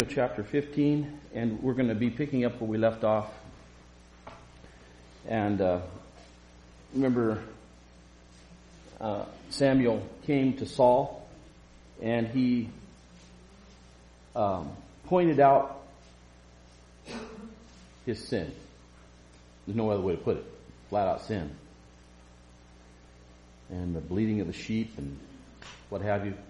Chapter 15, and we're going to be picking up where we left off. And remember, Samuel came to Saul, and he pointed out his sin. There's no other way to put it. Flat out sin. And the bleating of the sheep and what have you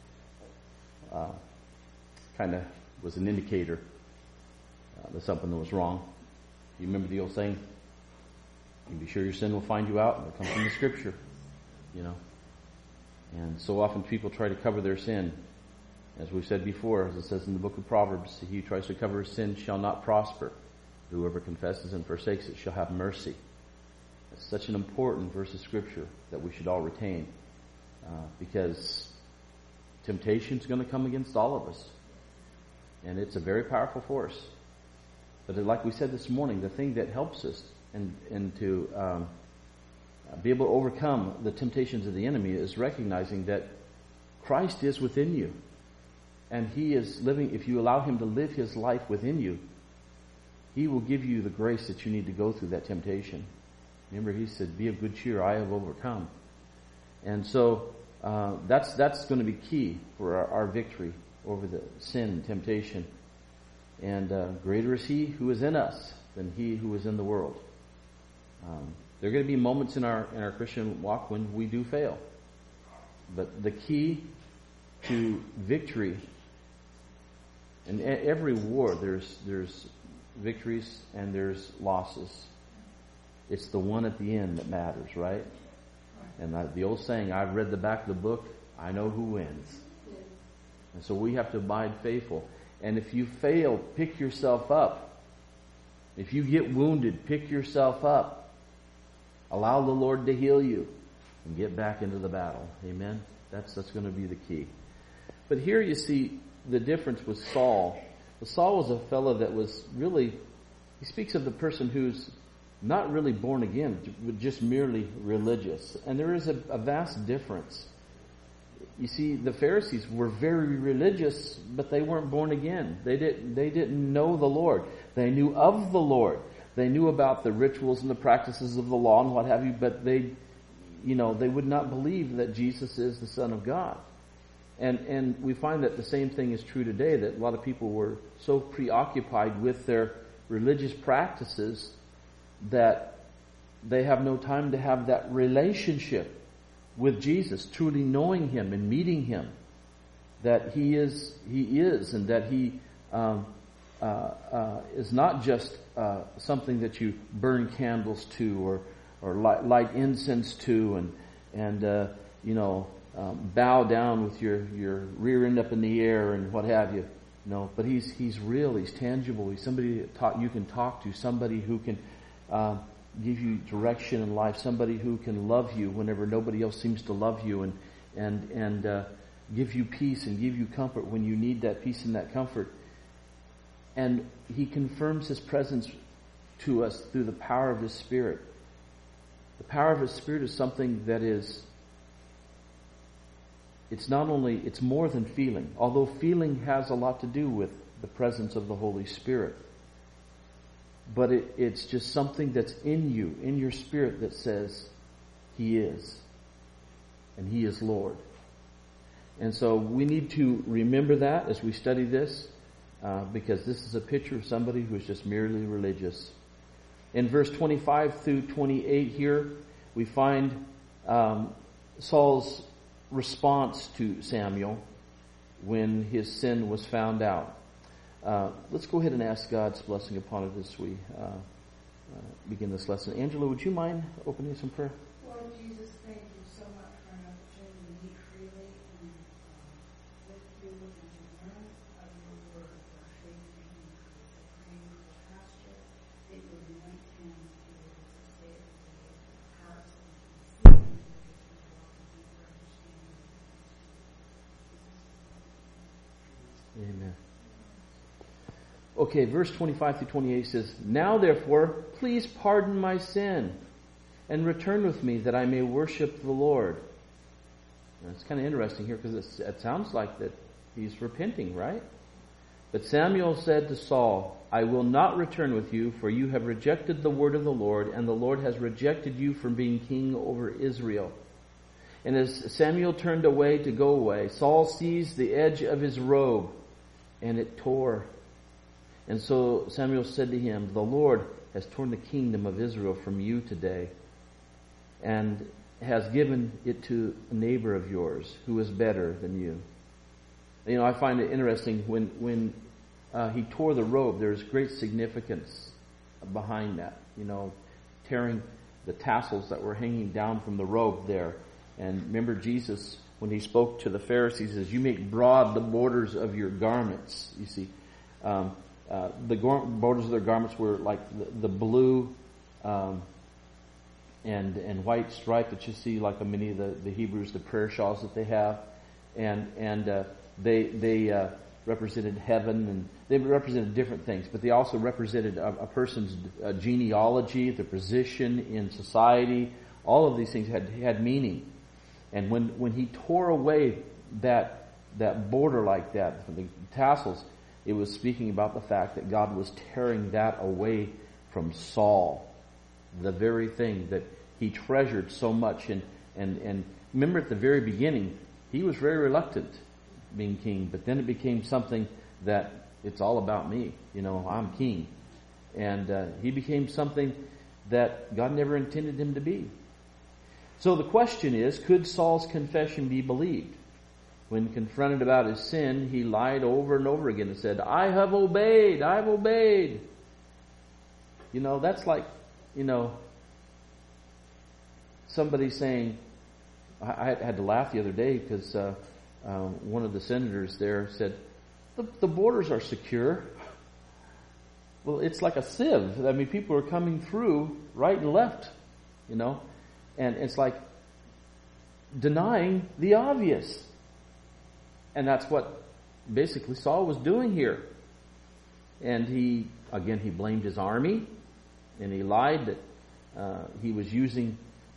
kind of was an indicator that something was wrong. You remember the old saying, you be sure your sin will find you out, and it comes from the scripture, you know. And so often people try to cover their sin. As we've said before, as it says in the book of Proverbs, he who tries to cover his sin shall not prosper. Whoever confesses and forsakes it shall have mercy. It's such an important verse of scripture that we should all retain, because temptation is going to come against all of us. And it's a very powerful force. But like we said this morning, the thing that helps us and to be able to overcome the temptations of the enemy is recognizing that Christ is within you. And He is living, if you allow Him to live His life within you, He will give you the grace that you need to go through that temptation. Remember, He said, be of good cheer, I have overcome. And so that's going to be key for our victory over the sin and temptation. And greater is He who is in us than he who is in the world. There are going to be moments in our Christian walk when we do fail. But the key to victory, in every war there's victories and there's losses. It's the one at the end that matters, right? And the old saying, I've read the back of the book, I know who wins. And so we have to abide faithful. And if you fail, pick yourself up. If you get wounded, pick yourself up. Allow the Lord to heal you and get back into the battle. Amen? That's going to be the key. But here you see the difference with Saul. Saul was a fellow that was really, he speaks of the person who's not really born again, but just merely religious. And there is a vast difference. You see, the Pharisees were very religious, but they weren't born again. They didn't know the Lord. They knew of the Lord. They knew about the rituals and the practices of the law and what have you, but they would not believe that Jesus is the Son of God. And we find that the same thing is true today, that a lot of people were so preoccupied with their religious practices that they have no time to have that relationship with Jesus, truly knowing Him and meeting Him, that He is, and that He is not just something that you burn candles to or light incense to and bow down with your rear end up in the air and what have you. No, but He's real. He's tangible. He's somebody that you can talk to. Somebody who can give you direction in life. Somebody who can love you whenever nobody else seems to love you, and give you peace and give you comfort when you need that peace and that comfort. And He confirms His presence to us through the power of His Spirit. The power of His Spirit is something that is, it's more than feeling. Although feeling has a lot to do with the presence of the Holy Spirit. But it's just something that's in you, in your spirit, that says He is. And He is Lord. And so we need to remember that as we study this, because this is a picture of somebody who is just merely religious. In verse 25 through 28 here, we find Saul's response to Samuel when his sin was found out. Let's go ahead and ask God's blessing upon it as we begin this lesson. Angela, would you mind opening some prayer? Lord Jesus, thank you so much for an opportunity to meet freely and with you and to learn of your word. Our faith in you is praying for the pastor that you would anoint him to be able to say it with hearts and see it and deeper understanding. Amen. Okay, verse 25 through 28 says, Now therefore, please pardon my sin, and return with me that I may worship the Lord. And it's kind of interesting here because it sounds like that he's repenting, right? But Samuel said to Saul, I will not return with you, for you have rejected the word of the Lord, and the Lord has rejected you from being king over Israel. And as Samuel turned away to go away, Saul seized the edge of his robe, and it tore. And so Samuel said to him, the Lord has torn the kingdom of Israel from you today, and has given it to a neighbor of yours who is better than you. You know, I find it interesting when he tore the robe, there's great significance behind that. You know, tearing the tassels that were hanging down from the robe there. And remember Jesus, when he spoke to the Pharisees, says, you make broad the borders of your garments. You see, the borders of their garments were like the blue and white stripe that you see like in many of the Hebrews, the prayer shawls that they have. And they represented heaven, and they represented different things, but they also represented a person's genealogy, their position in society. All of these things had meaning. And when he tore away that border like that, the tassels, it was speaking about the fact that God was tearing that away from Saul, the very thing that he treasured so much. And remember at the very beginning, he was very reluctant being king, but then it became something that it's all about me. You know, I'm king. And he became something that God never intended him to be. So the question is, could Saul's confession be believed? When confronted about his sin, he lied over and over again and said, I have obeyed, I've obeyed. You know, that's like, you know, somebody saying, I had to laugh the other day because one of the senators there said, the borders are secure. Well, it's like a sieve. I mean, people are coming through right and left, you know. And it's like denying the obvious. And that's what basically Saul was doing here. And he blamed his army. And he lied that he was using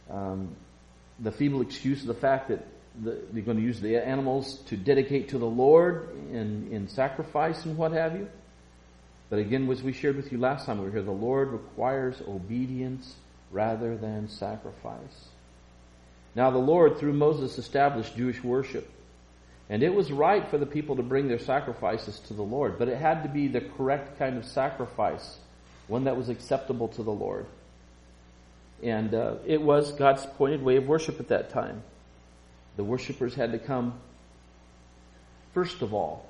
the feeble excuse of the fact that they're going to use the animals to dedicate to the Lord in sacrifice and what have you. But again, as we shared with you last time we were here, the Lord requires obedience rather than sacrifice. Now the Lord, through Moses, established Jewish worship. And it was right for the people to bring their sacrifices to the Lord. But it had to be the correct kind of sacrifice, one that was acceptable to the Lord. And it was God's appointed way of worship at that time. The worshipers had to come, first of all,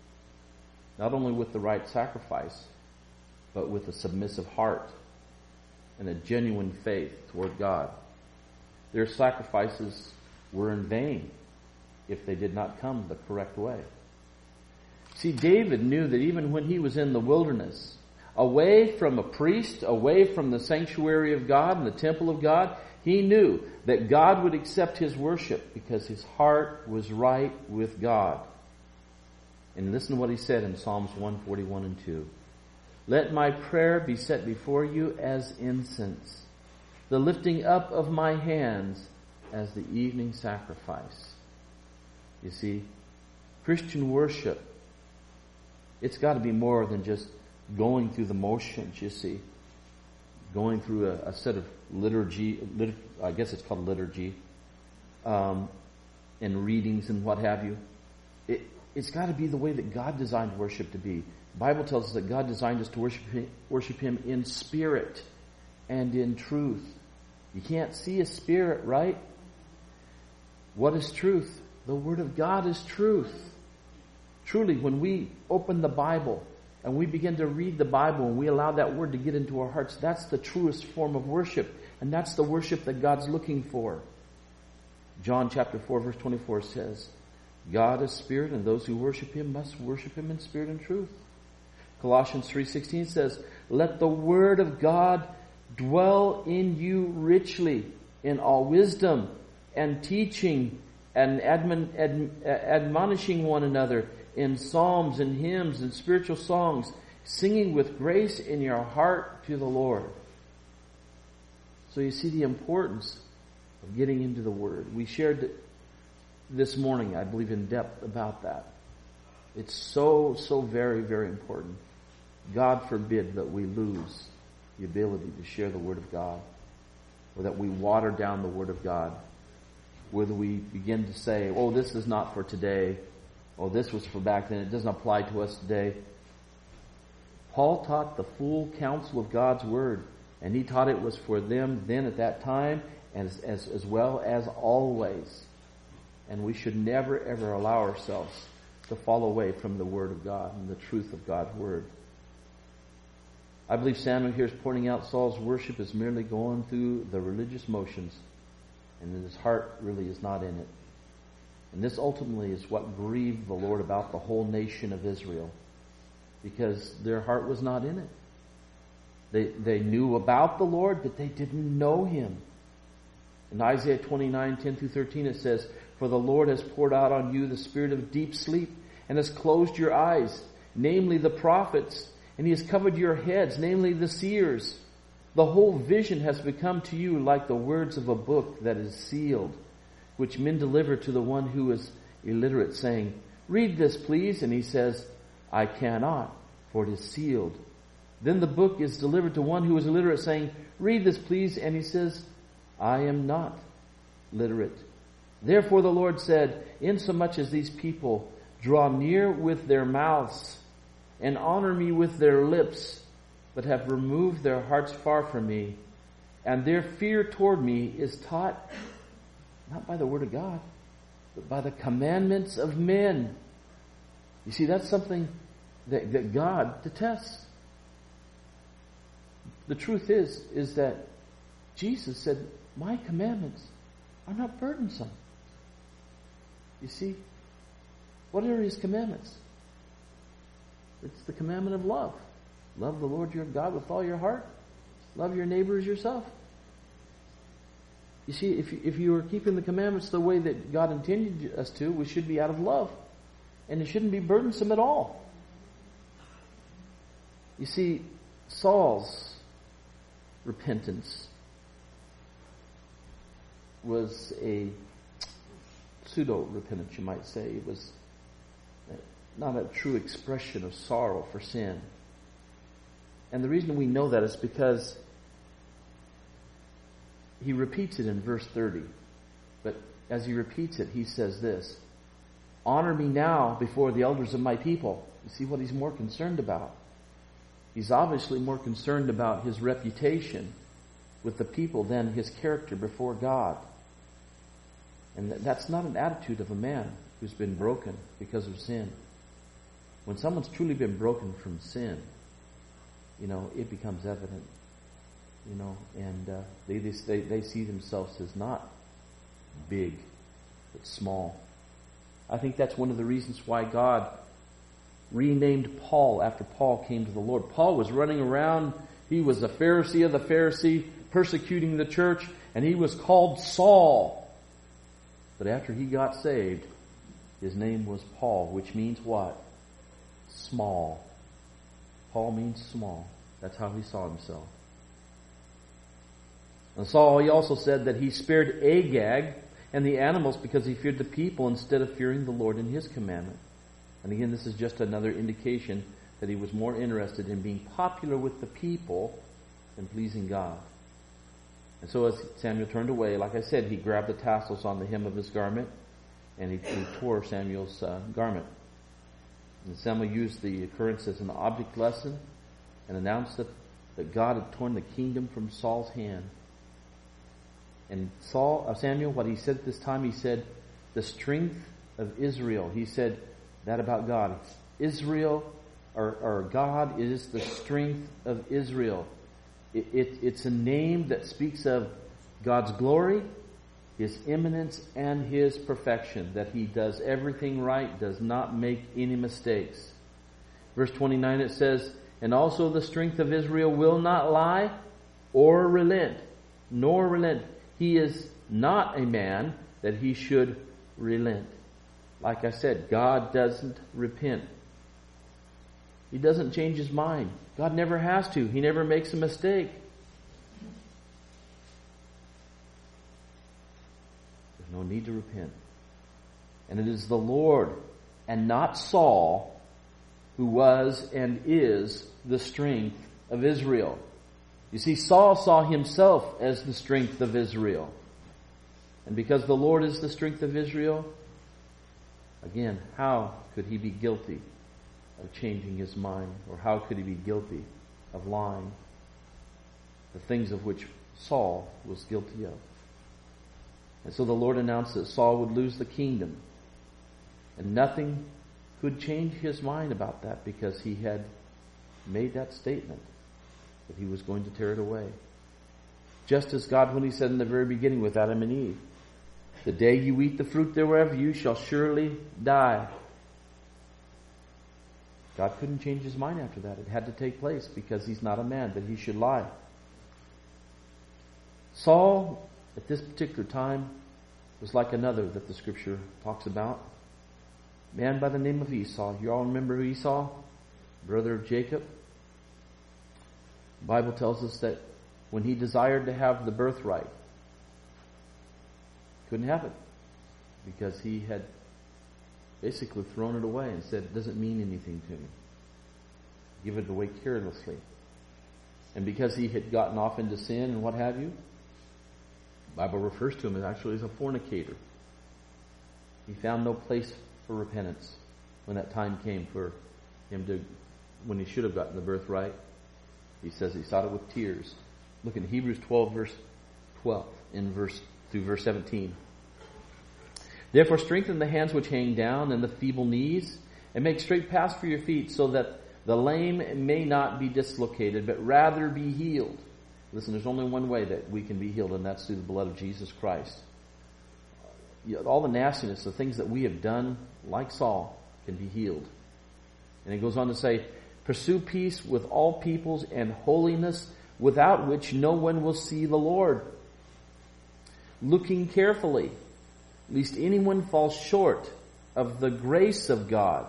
not only with the right sacrifice, but with a submissive heart and a genuine faith toward God. Their sacrifices were in vain if they did not come the correct way. See, David knew that even when he was in the wilderness, away from a priest, away from the sanctuary of God and the temple of God, he knew that God would accept his worship because his heart was right with God. And listen to what he said in Psalms 141 and 2. Let my prayer be set before you as incense, the lifting up of my hands as the evening sacrifice. You see, Christian worship, it's got to be more than just going through the motions, you see. Going through a set of liturgy, I guess it's called liturgy, and readings and what have you. It's got to be the way that God designed worship to be. The Bible tells us that God designed us to worship Him in spirit and in truth. You can't see a spirit, right? What is truth? The Word of God is truth. Truly, when we open the Bible and we begin to read the Bible and we allow that Word to get into our hearts, that's the truest form of worship. And that's the worship that God's looking for. John chapter 4 verse 24 says, God is spirit, and those who worship Him must worship Him in spirit and truth. Colossians 3:16 says, let the Word of God dwell in you richly in all wisdom and teaching and admonishing one another in psalms and hymns and spiritual songs, singing with grace in your heart to the Lord. So you see the importance of getting into the Word. We shared this morning, I believe, in depth about that. It's so, so very, very important. God forbid that we lose the ability to share the Word of God, or that we water down the Word of God, whether we begin to say, oh, this is not for today, oh, this was for back then, it doesn't apply to us today. Paul taught the full counsel of God's Word, and he taught it was for them then at that time, as well as always. And we should never, ever allow ourselves to fall away from the Word of God and the truth of God's Word. I believe Samuel here is pointing out Saul's worship is merely going through the religious motions, and his heart really is not in it. And this ultimately is what grieved the Lord about the whole nation of Israel, because their heart was not in it. They knew about the Lord, but they didn't know Him. In Isaiah 29:10-13 it says, "For the Lord has poured out on you the spirit of deep sleep, and has closed your eyes, namely the prophets, and He has covered your heads, namely the seers. The whole vision has become to you like the words of a book that is sealed, which men deliver to the one who is illiterate, saying, 'Read this, please.' And he says, 'I cannot, for it is sealed.' Then the book is delivered to one who is illiterate, saying, 'Read this, please.' And he says, 'I am not literate.' Therefore the Lord said, insomuch as these people draw near with their mouths and honor me with their lips, but have removed their hearts far from me, and their fear toward me is taught not by the word of God, but by the commandments of men." You see, that's something that God detests. The truth is that Jesus said, "My commandments are not burdensome." You see, what are His commandments? It's the commandment of love. Love the Lord your God with all your heart. Love your neighbor as yourself. You see, if you are keeping the commandments the way that God intended us to, we should be out of love. And it shouldn't be burdensome at all. You see, Saul's repentance was a pseudo-repentance, you might say. It was not a true expression of sorrow for sin. And the reason we know that is because he repeats it in verse 30. But as he repeats it, he says this, "Honor me now before the elders of my people." You see what he's more concerned about? He's obviously more concerned about his reputation with the people than his character before God. And that's not an attitude of a man who's been broken because of sin. When someone's truly been broken from sin, it becomes evident. And they see themselves as not big, but small. I think that's one of the reasons why God renamed Paul after Paul came to the Lord. Paul was running around. He was a Pharisee of the Pharisee, persecuting the church, and he was called Saul. But after he got saved, his name was Paul, which means what? Small. Paul means small. That's how he saw himself. And Saul, he also said that he spared Agag and the animals because he feared the people instead of fearing the Lord and His commandment. And again, this is just another indication that he was more interested in being popular with the people than pleasing God. And so as Samuel turned away, like I said, he grabbed the tassels on the hem of his garment and he tore Samuel's garment. And Samuel used the occurrence as an object lesson and announced that God had torn the kingdom from Saul's hand. And Samuel, what he said at this time, he said, the strength of Israel. He said that about God. Israel, or God is the strength of Israel. It's a name that speaks of God's glory, His eminence, and His perfection. That He does everything right, does not make any mistakes. Verse 29 it says, "And also the strength of Israel will not lie or relent, nor relent. He is not a man that He should relent." Like I said, God doesn't repent. He doesn't change His mind. God never has to. He never makes a mistake. There's no need to repent. And it is the Lord and not Saul, who was and is the strength of Israel. You see, Saul saw himself as the strength of Israel. And because the Lord is the strength of Israel, again, how could he be guilty of changing his mind? Or how could he be guilty of lying? The things of which Saul was guilty of. And so the Lord announced that Saul would lose the kingdom. And nothing could change his mind about that, because he had made that statement that he was going to tear it away. Just as God, when he said in the very beginning with Adam and Eve, the day you eat the fruit thereof, you shall surely die. God couldn't change his mind after that. It had to take place, because he's not a man that he should lie. Saul, at this particular time, was like another that the Scripture talks about. A man by the name of Esau. You all remember Esau? Brother of Jacob. The Bible tells us that when he desired to have the birthright, couldn't have it, because he had basically thrown it away and said it doesn't mean anything to me. Give it away carelessly. And because he had gotten off into sin and what have you, the Bible refers to him as actually as a fornicator. He found no place for repentance when that time came for him to, when he should have gotten the birthright. He says he sought it with tears. Look in Hebrews 12 verse 12 through verse 17. Therefore strengthen the hands which hang down and the feeble knees, and make straight paths for your feet, so that the lame may not be dislocated, but rather be healed. Listen, there's only one way that we can be healed, and that's through the blood of Jesus Christ. All the nastiness, the things that we have done, like Saul, can be healed. And it goes on to say, pursue peace with all peoples and holiness, without which no one will see the Lord. Looking carefully, lest anyone fall short of the grace of God.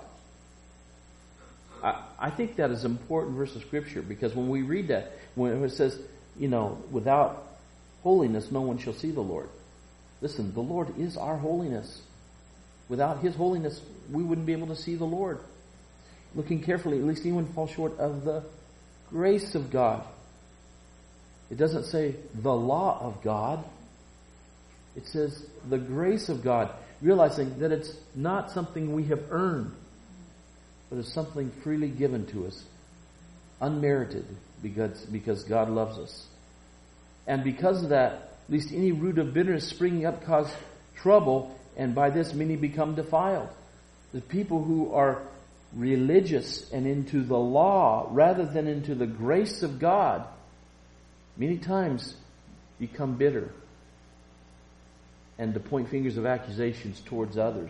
I think that is an important verse of Scripture, because when we read that, when it says, without holiness no one shall see the Lord. Listen, the Lord is our holiness. Without His holiness, we wouldn't be able to see the Lord. Looking carefully, at least anyone fall short of the grace of God. It doesn't say the law of God. It says the grace of God, realizing that it's not something we have earned, but it's something freely given to us, unmerited, because God loves us. And because of that, at least any root of bitterness springing up cause trouble, and by this many become defiled. The people who are religious and into the law rather than into the grace of God, many times become bitter and to point fingers of accusations towards others.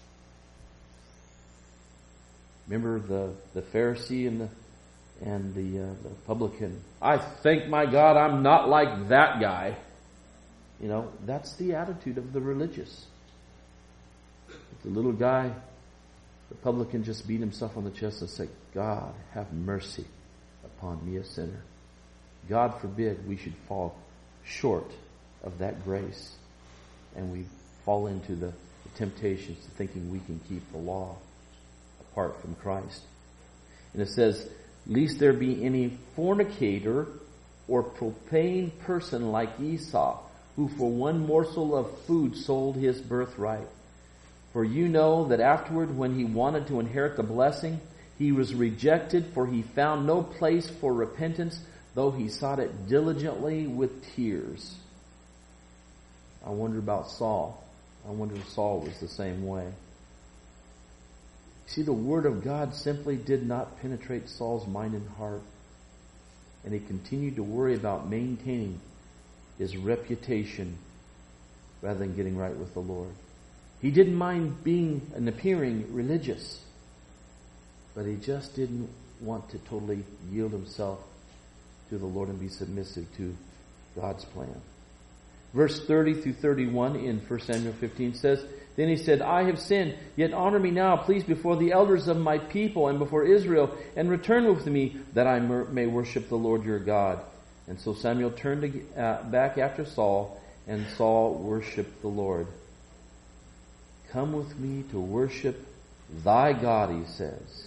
Remember the Pharisee and the publican. I thank my God I'm not like that guy. That's the attitude of the religious. The little guy, the publican, just beat himself on the chest and said, God, have mercy upon me, a sinner. God forbid we should fall short of that grace, and we fall into the temptations to thinking we can keep the law apart from Christ. And it says, lest there be any fornicator or profane person like Esau, who for one morsel of food sold his birthright. For you know that afterward, when he wanted to inherit the blessing, he was rejected, for he found no place for repentance, though he sought it diligently with tears. I wonder about Saul. I wonder if Saul was the same way. See, the Word of God simply did not penetrate Saul's mind and heart. And he continued to worry about maintaining his reputation rather than getting right with the Lord. He didn't mind being and appearing religious, but he just didn't want to totally yield himself to the Lord and be submissive to God's plan. Verse 30 through 31 in 1 Samuel 15 says, Then he said, I have sinned, yet honor me now, please, before the elders of my people and before Israel, and return with me, that I may worship the Lord your God. And so Samuel turned back after Saul, and Saul worshipped the Lord. Come with me to worship Thy God, he says.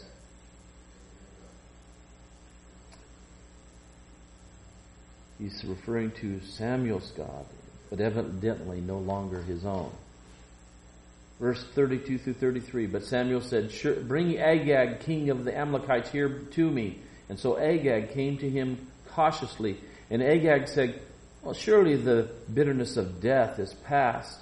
He's referring to Samuel's God, but evidently no longer his own. Verse 32 through 33, but Samuel said, bring Agag, king of the Amalekites, here to me. And so Agag came to him cautiously. And Agag said, well, surely the bitterness of death is past.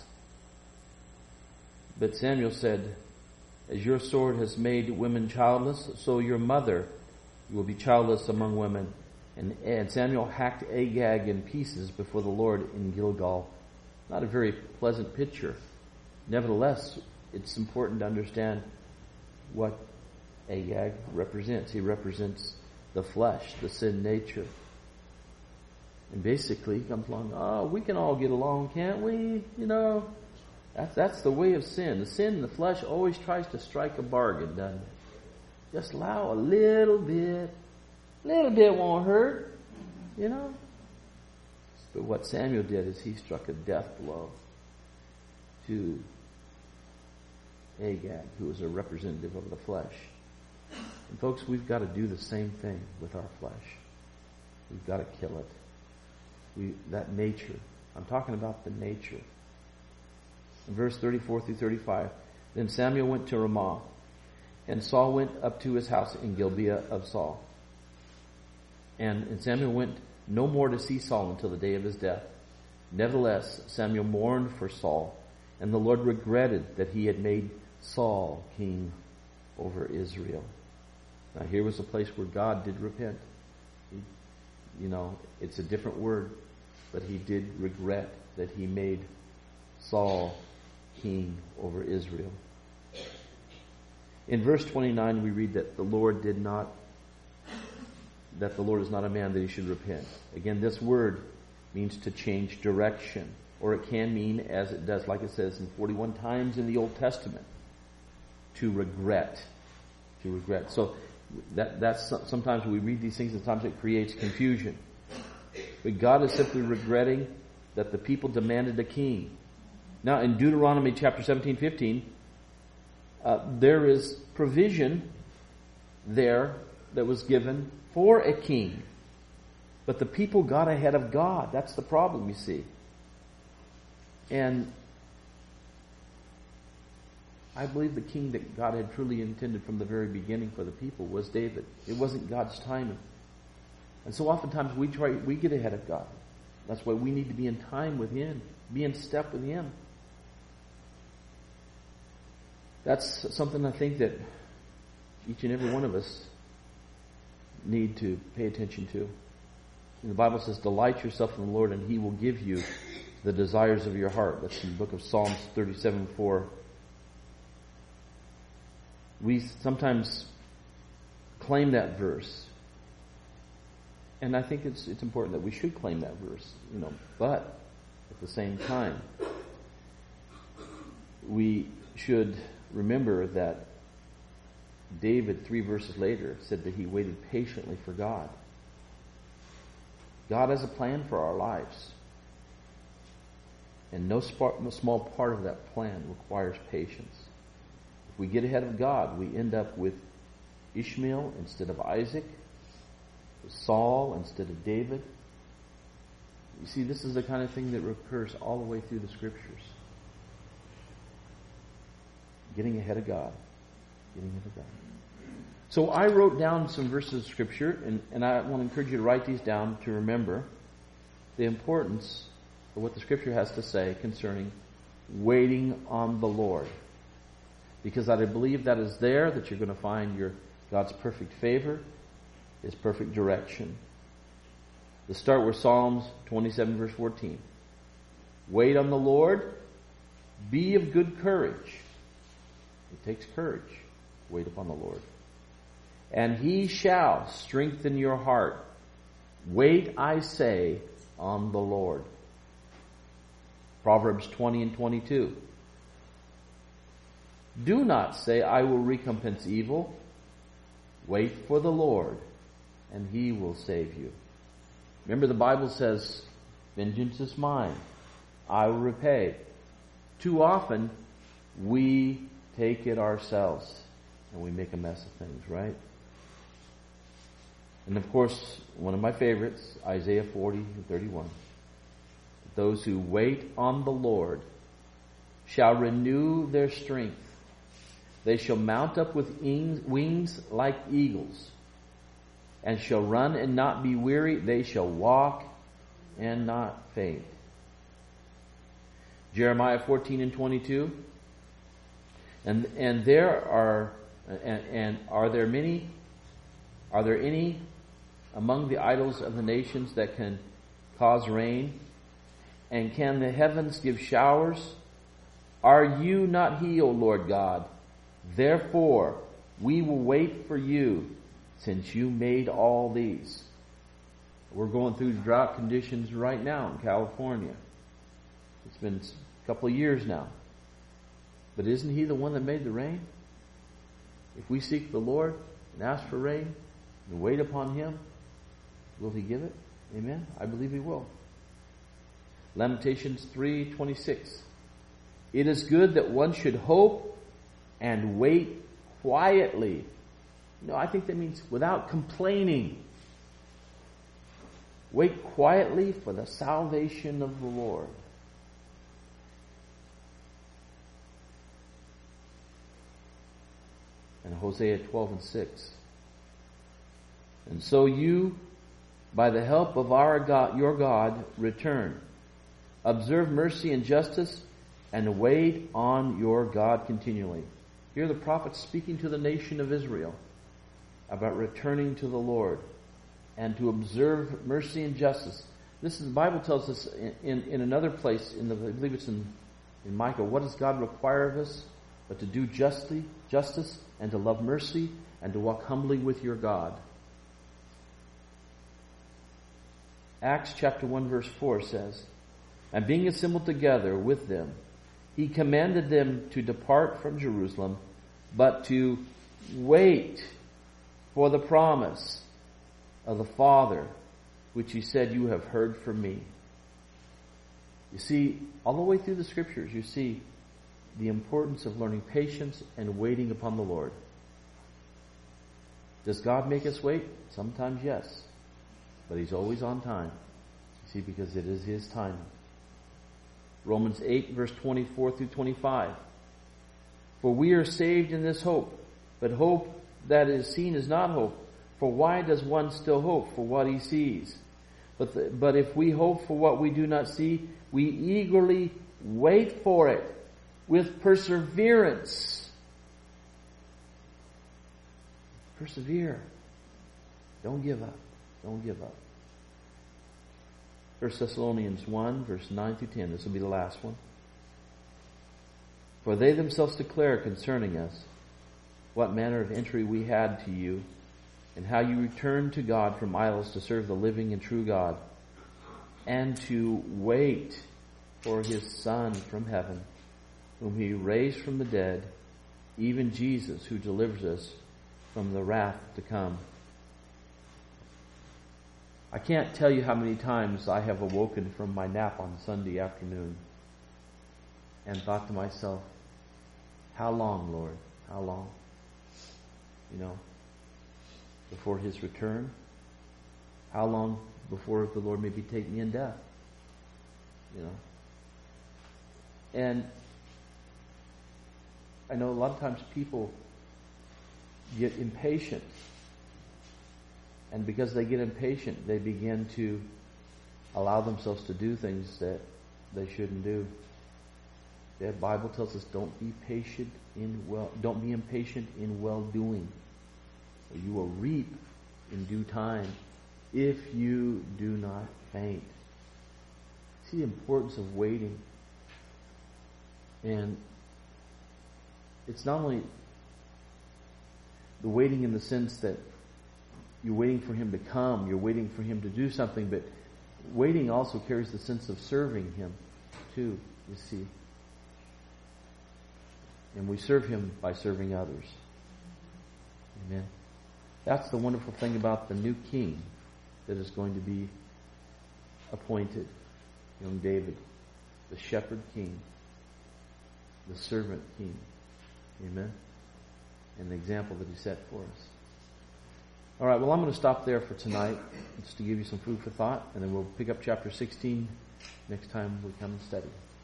But Samuel said, as your sword has made women childless, so your mother will be childless among women. And Samuel hacked Agag in pieces before the Lord in Gilgal. Not a very pleasant picture. Nevertheless, it's important to understand what Agag represents. He represents the flesh, the sin nature. And basically, he comes along, oh, we can all get along, can't we? You know, that's the way of sin. The sin in the flesh always tries to strike a bargain, doesn't it? Just allow a little bit. A little bit won't hurt, you know. But what Samuel did is he struck a death blow to Agag, who was a representative of the flesh. And folks, we've got to do the same thing with our flesh. We've got to kill it. That nature. I'm talking about the nature. In verse 34 through 35, then Samuel went to Ramah, and Saul went up to his house in Gibeah of Saul. And Samuel went no more to see Saul until the day of his death. Nevertheless, Samuel mourned for Saul, and the Lord regretted that he had made Saul king over Israel. Now here was a place where God did repent. It's a different word, but he did regret that he made Saul king over Israel. In verse 29 we read that the Lord is not a man that he should repent. Again, this word means to change direction. Or it can mean, as it does, like it says in 41 times in the Old Testament, to regret. To regret. So that's sometimes we read these things and sometimes it creates confusion. But God is simply regretting that the people demanded a king. Now in Deuteronomy chapter 17-15, there is provision there that was given for a king. But the people got ahead of God. That's the problem, you see. And I believe the king that God had truly intended from the very beginning for the people was David. It wasn't God's timing. And so oftentimes we get ahead of God. That's why we need to be in time with Him, be in step with Him. That's something I think that each and every one of us need to pay attention to. And the Bible says, delight yourself in the Lord and He will give you the desires of your heart. That's in the book of Psalms 37:4. We sometimes claim that verse. And I think it's important that we should claim that verse, but at the same time, we should remember that David, 3 verses later, said that he waited patiently for God. God has a plan for our lives. And no small part of that plan requires patience. If we get ahead of God, we end up with Ishmael instead of Isaac, with Saul instead of David. You see, this is the kind of thing that recurs all the way through the Scriptures. Getting ahead of God. Getting ahead of God. So I wrote down some verses of Scripture, and I want to encourage you to write these down to remember the importance of what the Scripture has to say concerning waiting on the Lord. Because I believe that is there that you're going to find God's perfect favor, His perfect direction. Let's start with Psalms 27 verse 14. Wait on the Lord, be of good courage. It takes courage. Wait upon the Lord. And He shall strengthen your heart. Wait, I say, on the Lord. Proverbs 20 and 22. Do not say, I will recompense evil. Wait for the Lord, and He will save you. Remember, the Bible says, vengeance is mine. I will repay. Too often, we take it ourselves. and we make a mess of things, right? And of course, one of my favorites, Isaiah 40:31. Those who wait on the Lord shall renew their strength. They shall mount up with wings like eagles, and shall run and not be weary. They shall walk and not faint. Jeremiah 14:22. And are there any among the idols of the nations that can cause rain? And can the heavens give showers? Are you not He, O Lord God? Therefore, we will wait for you, since you made all these. We're going through drought conditions right now in California. It's been a couple of years now. But isn't He the one that made the rain? If we seek the Lord and ask for rain and wait upon Him, will He give it? Amen? I believe He will. Lamentations 3:26. It is good that one should hope and wait quietly. No, I think that means without complaining. Wait quietly for the salvation of the Lord. And Hosea 12:6. And so you, by the help of our God, your God, return. Observe mercy and justice, and wait on your God continually. Here the prophet speaking to the nation of Israel about returning to the Lord and to observe mercy and justice. This is, the Bible tells us in another place, I believe it's in Micah, what does God require of us? But to do justice, and to love mercy, and to walk humbly with your God. Acts chapter 1 verse 4 says, and being assembled together with them, He commanded them to depart from Jerusalem, but to wait for the promise of the Father, which He said, you have heard from me. You see, all the way through the Scriptures, you see the importance of learning patience and waiting upon the Lord. Does God make us wait? Sometimes yes. But He's always on time. You see, because it is His time. Romans 8 verse 24 through 25. For we are saved in this hope, but hope that is seen is not hope. For why does one still hope for what he sees? But if we hope for what we do not see, we eagerly wait for it with perseverance. Persevere. Don't give up. Don't give up. 1 Thessalonians 1, verse 9 through 10. This will be the last one. For they themselves declare concerning us what manner of entry we had to you, and how you returned to God from idols to serve the living and true God, and to wait for His Son from heaven, whom He raised from the dead, even Jesus, who delivers us from the wrath to come. I can't tell you how many times I have awoken from my nap on Sunday afternoon and thought to myself, how long, Lord? How long? Before His return? How long before the Lord maybe take me in death? And I know a lot of times people get impatient. And because they get impatient, they begin to allow themselves to do things that they shouldn't do. The Bible tells us, don't be impatient in well doing, or you will reap in due time if you do not faint. See the importance of waiting. And it's not only the waiting in the sense that you're waiting for Him to come, you're waiting for Him to do something, but waiting also carries the sense of serving Him too, you see. And we serve Him by serving others. Amen. That's the wonderful thing about the new king that is going to be appointed. Young David, the shepherd king, the servant king. Amen. and the example that he set for us. All right, well, I'm going to stop there for tonight, just to give you some food for thought, and then we'll pick up chapter 16 next time we come and study.